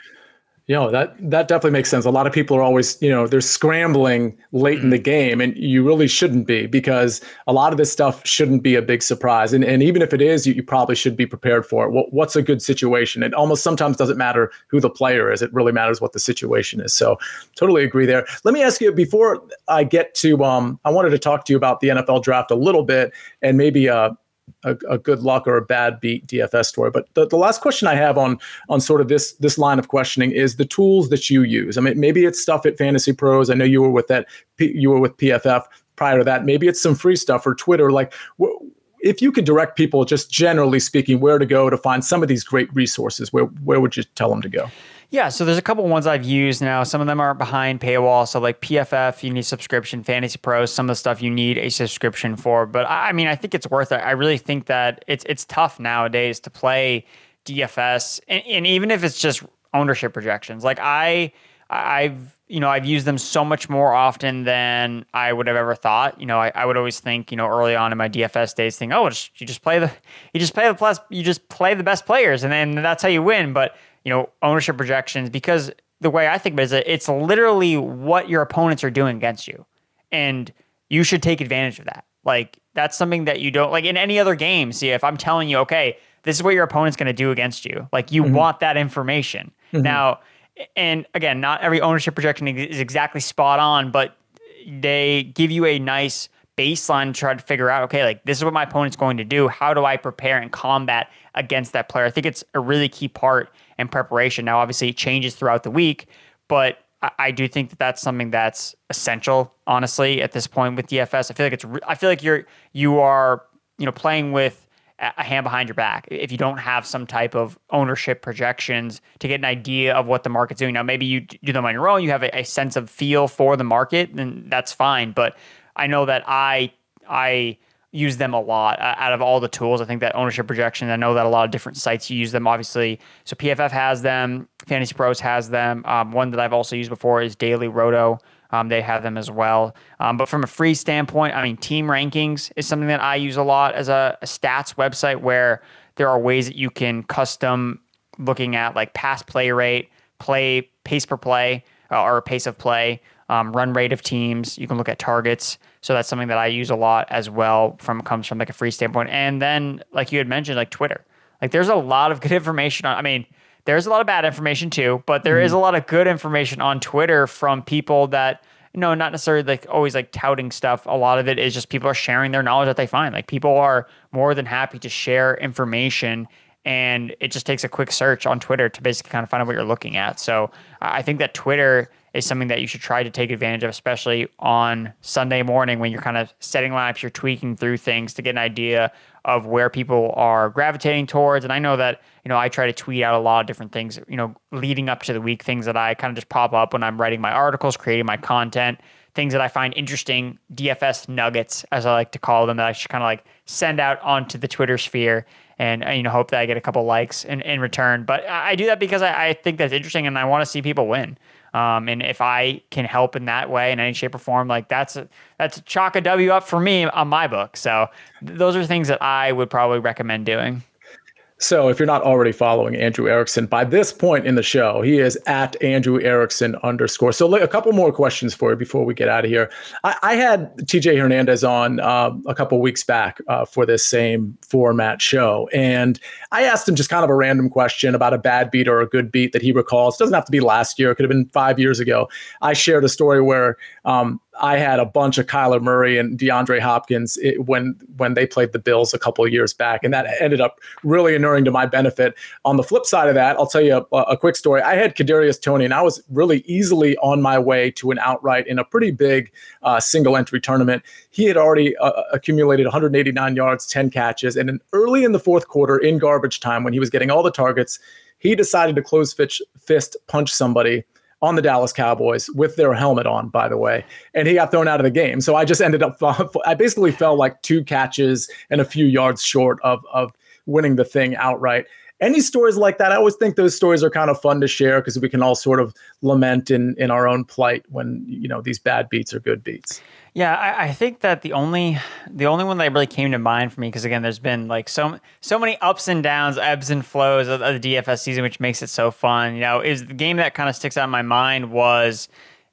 S2: You know, that that definitely makes sense. A lot of people are always, you know, they're scrambling late in the game, and you really shouldn't be, because a lot of this stuff shouldn't be a big surprise. And and even if it is, you, you probably should be prepared for it. What, what's a good situation? It almost sometimes doesn't matter who the player is. It really matters what the situation is. So totally agree there. Let me ask you, before I get to, um, I wanted to talk to you about the N F L draft a little bit, and maybe uh, A, a good luck or a bad beat D F S story. But the, the last question I have on on sort of this this line of questioning is the tools that you use. I mean, maybe it's stuff at Fantasy Pros. I know you were with that. You were with P F F prior to that. Maybe it's some free stuff or Twitter. Like, wh- if you could direct people, just generally speaking, where to go to find some of these great resources, where where would you tell them to go?
S3: Yeah, so there's a couple ones I've used now. Some of them are behind paywall. So like P F F, you need subscription. Fantasy Pros, some of the stuff you need a subscription for. But I mean, I think it's worth it. I really think that it's it's tough nowadays to play D F S, and, and even if it's just ownership projections. Like I, I've you know I've used them so much more often than I would have ever thought. You know, I, I would always think, you know, early on in my D F S days, think, oh, just, you just play the you just play the plus you just play the best players, and then that's how you win. But you know, ownership projections, because the way I think of it is that it's literally what your opponents are doing against you. And you should take advantage of that. Like, that's something that you don't, like in any other game. See, if I'm telling you, okay, this is what your opponent's going to do against you, like you mm-hmm. want that information. Mm-hmm. Now, and again, not every ownership projection is exactly spot on, but they give you a nice baseline to try to figure out, okay, like this is what my opponent's going to do. How do I prepare and combat against that player? I think it's a really key part in preparation. Now, obviously it changes throughout the week, but I, I do think that that's something that's essential, honestly, at this point with D F S. I feel like it's, I feel like you're, you are, you know, playing with a hand behind your back if you don't have some type of ownership projections to get an idea of what the market's doing. Now, maybe you do them on your own, you have a, a sense of feel for the market, then that's fine. But I know that I I use them a lot uh, out of all the tools. I think that ownership projection, I know that a lot of different sites use them, obviously. So P F F has them, Fantasy Pros has them. Um, one that I've also used before is Daily Roto. Um, they have them as well. Um, but from a free standpoint, I mean, Team Rankings is something that I use a lot as a, a stats website, where there are ways that you can custom looking at like pass play rate, play pace per play, uh, or pace of play, um, run rate of teams. You can look at targets. So that's something that I use a lot as well, from comes from like a free standpoint. And then, like you had mentioned, like Twitter, like there's a lot of good information on, I mean, there's a lot of bad information too, but there mm-hmm. is a lot of good information on Twitter from people that, you know, not necessarily like always like touting stuff. A lot of it is just people are sharing their knowledge that they find. Like people are more than happy to share information, and it just takes a quick search on Twitter to basically kind of find out what you're looking at. So I think that Twitter is something that you should try to take advantage of, especially on Sunday morning when you're kind of setting lineups, you're tweaking through things to get an idea of where people are gravitating towards. And I know that, you know, I try to tweet out a lot of different things, you know, leading up to the week, things that I kind of just pop up when I'm writing my articles, creating my content, things that I find interesting, D F S nuggets, as I like to call them, that I should kind of like send out onto the Twitter sphere, and, you know, hope that I get a couple likes in, in return. But I do that because I, I think that's interesting, and I want to see people win. Um, and if I can help in that way in any shape or form, like that's a, that's a chalk a W up for me on my book. So th- those are things that I would probably recommend doing.
S2: So if you're not already following Andrew Erickson, by this point in the show, he is at Andrew Erickson underscore. So a couple more questions for you before we get out of here. I, I had T J Hernandez on uh, a couple weeks back uh, for this same format show. And I asked him just kind of a random question about a bad beat or a good beat that he recalls. It doesn't have to be last year. It could have been five years ago. I shared a story where um, I had a bunch of Kyler Murray and DeAndre Hopkins it, when when they played the Bills a couple of years back, and that ended up really inuring to my benefit. On the flip side of that, I'll tell you a, a quick story. I had Kadarius Toney, and I was really easily on my way to an outright in a pretty big uh, single entry tournament. He had already uh, accumulated one hundred eighty-nine yards, ten catches, and then early in the fourth quarter, in garbage time, when he was getting all the targets, he decided to close fist punch somebody on the Dallas Cowboys with their helmet on, by the way, and he got thrown out of the game. So I just ended up, I basically fell like two catches and a few yards short of, of winning the thing outright. Any stories like that? I always think those stories are kind of fun to share because we can all sort of lament in, in our own plight when, you know, these bad beats are good beats.
S3: Yeah, I, I think that the only the only one that really came to mind for me, because again, there's been like so so many ups and downs, ebbs and flows of, of the D F S season, which makes it so fun. You know, is the game that kind of sticks out in my mind was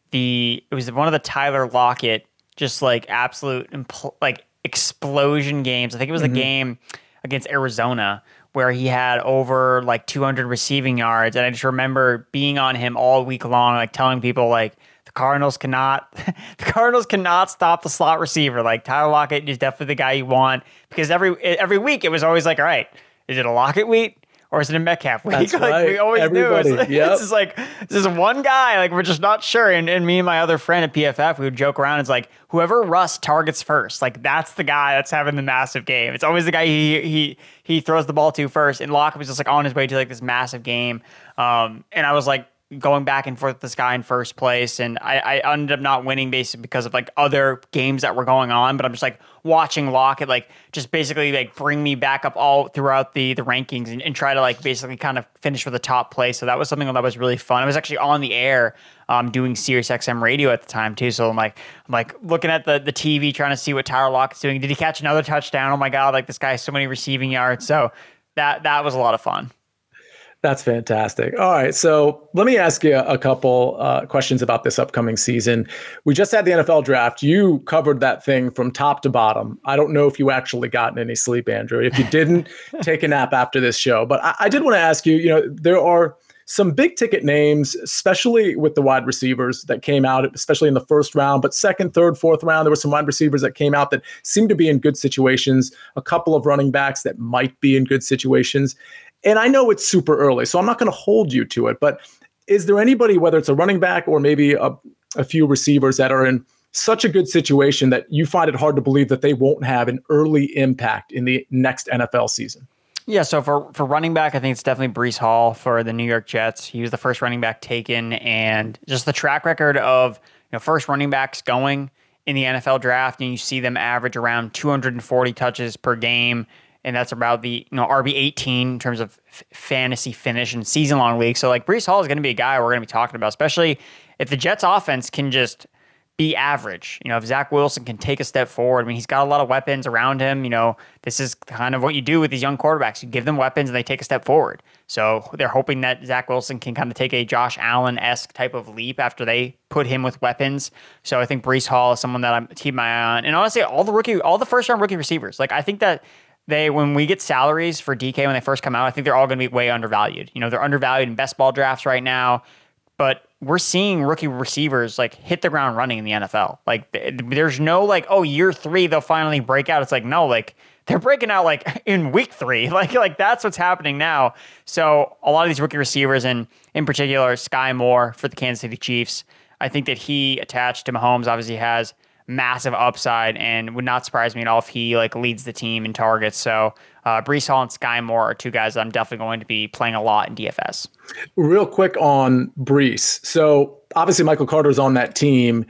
S3: the it was one of the Tyler Lockett just like absolute impl- like explosion games. I think it was mm-hmm. the game against Arizona where he had over like two hundred receiving yards, and I just remember being on him all week long, like telling people like, The Cardinals cannot, the Cardinals cannot stop the slot receiver. Like Tyler Lockett is definitely the guy you want, because every every week it was always like, all right, is it a Lockett week or is it a Metcalf week?
S2: That's
S3: like
S2: right.
S3: we always
S2: Everybody.
S3: knew. It's,
S2: yep.
S3: it's just like this is one guy. Like we're just not sure. And and me and my other friend at P F F, we would joke around. It's like whoever Russ targets first, like that's the guy that's having the massive game. It's always the guy he he he throws the ball to first. And Lockett was just like on his way to like this massive game. Um, and I was like, going back and forth with this guy in first place, and I, I ended up not winning basically because of like other games that were going on. But I'm just like watching Lockett like just basically like bring me back up all throughout the the rankings and, and try to like basically kind of finish with the top place. So that was something that was really fun. I was actually on the air um, doing Sirius X M radio at the time too. So I'm like I'm like looking at the the T V trying to see what Tyler Lockett's doing. Did he catch another touchdown? Oh my God! Like this guy has so many receiving yards. So that that was a lot of fun.
S2: That's fantastic. All right. So let me ask you a couple uh, questions about this upcoming season. We just had the N F L draft. You covered that thing from top to bottom. I don't know if you actually gotten any sleep, Andrew. If you didn't, take a nap after this show. But I, I did want to ask you, you know, there are some big ticket names, especially with the wide receivers that came out, especially in the first round, but second, third, fourth round, there were some wide receivers that came out that seemed to be in good situations, a couple of running backs that might be in good situations. And I know it's super early, so I'm not going to hold you to it, but is there anybody, whether it's a running back or maybe a, a few receivers that are in such a good situation that you find it hard to believe that they won't have an early impact in the next N F L season?
S3: Yeah, so for, for running back, I think it's definitely Breece Hall for the New York Jets. He was the first running back taken, and just the track record of you know first running backs going in the N F L draft, and you see them average around two hundred forty touches per game. And that's about the you know R B eighteen in terms of f- fantasy finish and season long league. So like Breece Hall is going to be a guy we're going to be talking about, especially if the Jets offense can just be average. You know, if Zach Wilson can take a step forward, I mean, he's got a lot of weapons around him. You know, this is kind of what you do with these young quarterbacks. You give them weapons and they take a step forward. So they're hoping that Zach Wilson can kind of take a Josh Allen-esque type of leap after they put him with weapons. So I think Breece Hall is someone that I'm keeping my eye on. And honestly, all the rookie, all the first round rookie receivers, like I think that They, when we get salaries for D K when they first come out, I think they're all going to be way undervalued. You know, they're undervalued in best ball drafts right now, but we're seeing rookie receivers like hit the ground running in the N F L. Like there's no like, oh, year three, they'll finally break out. It's like, no, like they're breaking out like in week three. Like, like that's what's happening now. So a lot of these rookie receivers, and in particular, Sky Moore for the Kansas City Chiefs, I think that he attached to Mahomes obviously has massive upside, and would not surprise me at all if he like leads the team in targets. So uh, Breece Hall and Sky Moore are two guys that I'm definitely going to be playing a lot in D F S.
S2: Real quick on Breece. So obviously Michael Carter's on that team.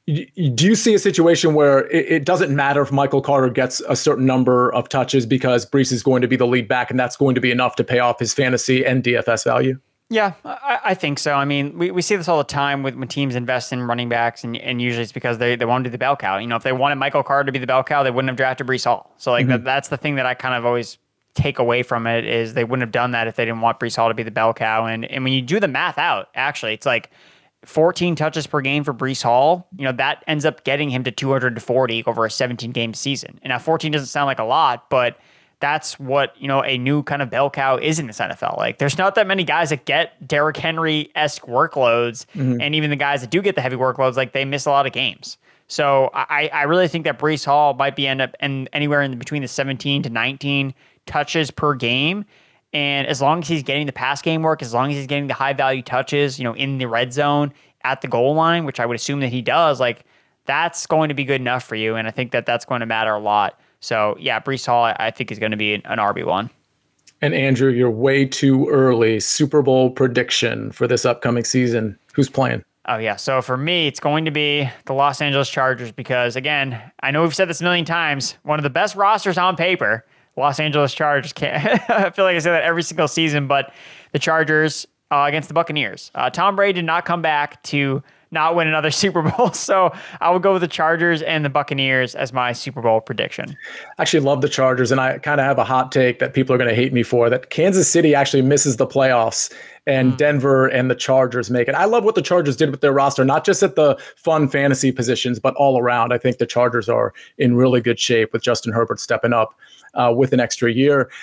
S2: Do you see a situation where it, it doesn't matter if Michael Carter gets a certain number of touches because Breece is going to be the lead back and that's going to be enough to pay off his fantasy and D F S value?
S3: Yeah, I, I think so. I mean, we, we see this all the time with when teams invest in running backs, and, and usually it's because they, they want to do the bell cow. You know, if they wanted Michael Carter to be the bell cow, they wouldn't have drafted Breece Hall. So like mm-hmm. that, that's the thing that I kind of always take away from it, is they wouldn't have done that if they didn't want Breece Hall to be the bell cow. And and when you do the math out, actually, it's like fourteen touches per game for Breece Hall. You know, that ends up getting him to two hundred forty over a seventeen game season. And now fourteen doesn't sound like a lot, but that's what, you know, a new kind of bell cow is in this N F L. Like, there's not that many guys that get Derrick Henry-esque workloads, mm-hmm. and even the guys that do get the heavy workloads, like, they miss a lot of games. So I, I really think that Breece Hall might be end up in anywhere in between the seventeen to nineteen touches per game. And as long as he's getting the pass game work, as long as he's getting the high-value touches, you know, in the red zone at the goal line, which I would assume that he does, like, that's going to be good enough for you. And I think that that's going to matter a lot. So, yeah, Breece Hall, I think, is going to be an R B one.
S2: And Andrew, you're way too early. Super Bowl prediction for this upcoming season. Who's playing?
S3: Oh, yeah. So for me, it's going to be the Los Angeles Chargers because, again, I know we've said this a million times, one of the best rosters on paper, Los Angeles Chargers. Can't, I feel like I say that every single season, but the Chargers uh, against the Buccaneers. Uh, Tom Brady did not come back to not win another Super Bowl, so I would go with the Chargers and the Buccaneers as my Super Bowl prediction.
S2: I actually love the Chargers, and I kind of have a hot take that people are going to hate me for, that Kansas City actually misses the playoffs, and mm. Denver and the Chargers make it. I love what the Chargers did with their roster, not just at the fun fantasy positions, but all around. I think the Chargers are in really good shape with Justin Herbert stepping up uh, with an extra year.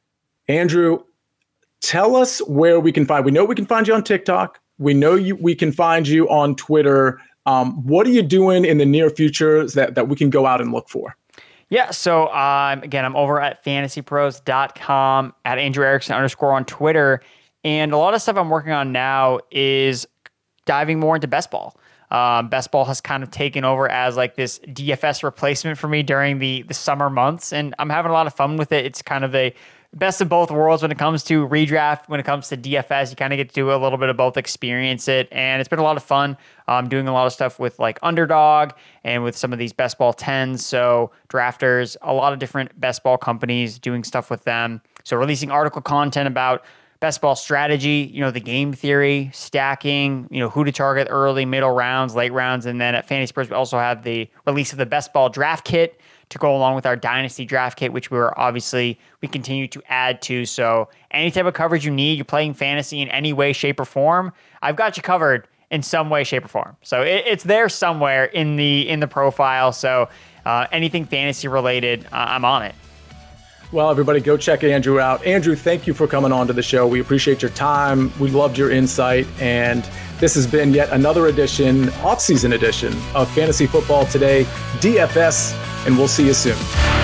S2: Andrew, tell us where we can find, we know we can find you on TikTok. We know you. We can find you on Twitter. Um, what are you doing in the near future that, that we can go out and look for?
S3: Yeah, so um, again, I'm over at fantasy pros dot com, at Andrew Erickson underscore on Twitter. And a lot of stuff I'm working on now is diving more into best ball. Um, best ball has kind of taken over as like this D F S replacement for me during the, the summer months. And I'm having a lot of fun with it. It's kind of a best of both worlds when it comes to redraft. When it comes to D F S, you kind of get to do a little bit of both, experience it, and it's been a lot of fun. Um, doing a lot of stuff with like Underdog and with some of these best ball tens. So drafters, a lot of different best ball companies doing stuff with them. So releasing article content about best ball strategy, you know, the game theory, stacking, you know, who to target early, middle rounds, late rounds, and then at Fantasy Pros we also have the release of the best ball draft kit to go along with our Dynasty draft kit, which we're obviously, we continue to add to. So any type of coverage you need, you're playing fantasy in any way, shape, or form, I've got you covered in some way, shape, or form. So it, it's there somewhere in the in the profile. So uh, anything fantasy related, uh, I'm on it.
S2: Well, everybody, go check Andrew out. Andrew, thank you for coming on to the show. We appreciate your time. We loved your insight. And this has been yet another edition, off-season edition of Fantasy Football Today, D F S, and we'll see you soon.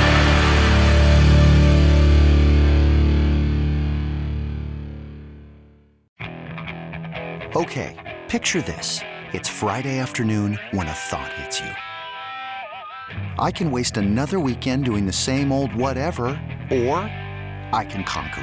S6: Okay, picture this. It's Friday afternoon when a thought hits you. I can waste another weekend doing the same old whatever, or I can conquer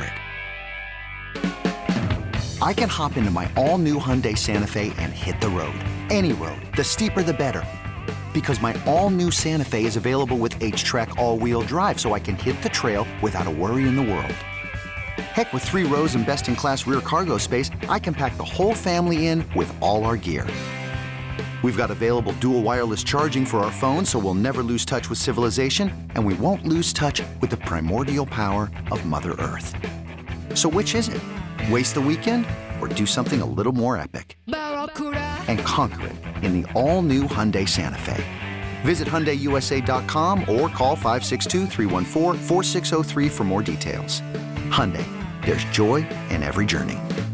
S6: it. I can hop into my all-new Hyundai Santa Fe and hit the road. Any road. The steeper, the better. Because my all-new Santa Fe is available with H-Track all-wheel drive, so I can hit the trail without a worry in the world. Heck, with three rows and best-in-class rear cargo space, I can pack the whole family in with all our gear. We've got available dual wireless charging for our phones, so we'll never lose touch with civilization, and we won't lose touch with the primordial power of Mother Earth. So which is it? Waste the weekend or do something a little more epic? And conquer it in the all-new Hyundai Santa Fe. Visit Hyundai U S A dot com or call five six two, three one four, four six zero three for more details. Hyundai, there's joy in every journey.